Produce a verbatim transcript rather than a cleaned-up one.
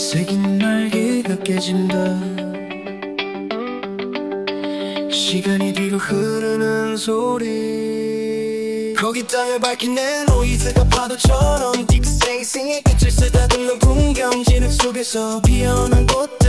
새긴 날개가 깨진다. 시간이 뒤로 흐르는 소리. 거기 땅을 밝힌 내 노이즈가 파도처럼 딥생생의 끝을 쓰다듬는 풍경. 진흙 속에서 피어난 꽃